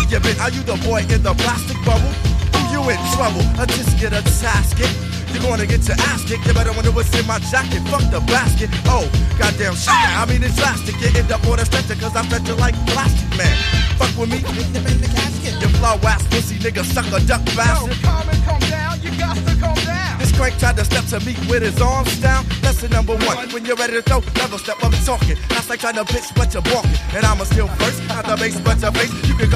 you been? Are you the boy in the plastic bubble? You in trouble, just get a tasket. You're gonna get your ass kicked. You better wonder what's in my jacket. Fuck the basket. Oh, goddamn shit. I mean it's drastic. You end up on a stretcher cause I fetch you like plastic, man. Fuck with me, end up in the casket. You flow ass pussy nigga, sucker duck bastard. Yo, Carmen, calm down. You got to calm down. This crank tried to step to me with his arms down. Lesson number one, when you're ready to throw, never step up talking. That's like trying to bitch but you're walking. And I'ma still first, not the base but your face. You can